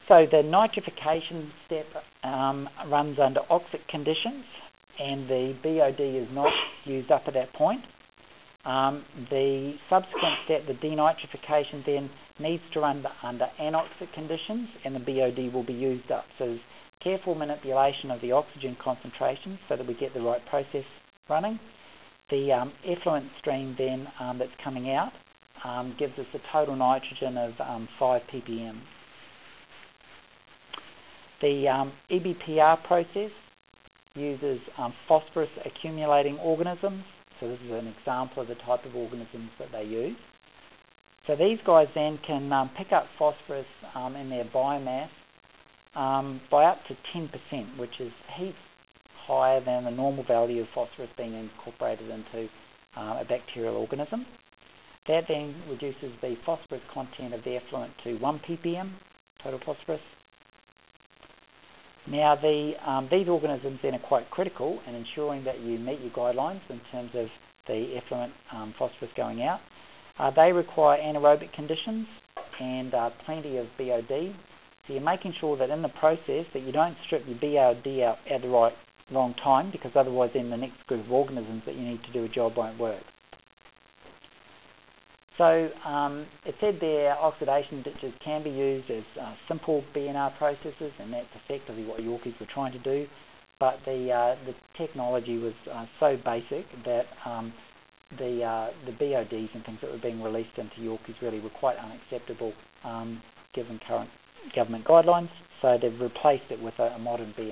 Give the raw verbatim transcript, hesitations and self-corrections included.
So the nitrification step um, runs under oxic conditions, and the B O D is not used up at that point. Um, the subsequent step, the denitrification, then needs to run under anoxic conditions, and the B O D will be used up. So there's careful manipulation of the oxygen concentration so that we get the right process running. The um, effluent stream then um, that's coming out um, gives us a total nitrogen of um, five p p m. The um, E B P R process uses um, phosphorus accumulating organisms. So this is an example of the type of organisms that they use. So these guys then can um, pick up phosphorus um, in their biomass um, by up to ten percent, which is heaps higher than the normal value of phosphorus being incorporated into uh, a bacterial organism. That then reduces the phosphorus content of the effluent to one p p m, total phosphorus. Now the, um, these organisms then are quite critical in ensuring that you meet your guidelines in terms of the effluent um, phosphorus going out. Uh, they require anaerobic conditions and uh, plenty of B O D. So you're making sure that in the process that you don't strip your B O D out at the right wrong time, because otherwise then the next group of organisms that you need to do a job won't work. So um, it said there oxidation ditches can be used as uh, simple B N R processes, and that's effectively what Yorkies were trying to do. But the uh, the technology was uh, so basic that um, the uh, the B O Ds and things that were being released into Yorkies really were quite unacceptable um, given current government guidelines. So they've replaced it with a, a modern B N R.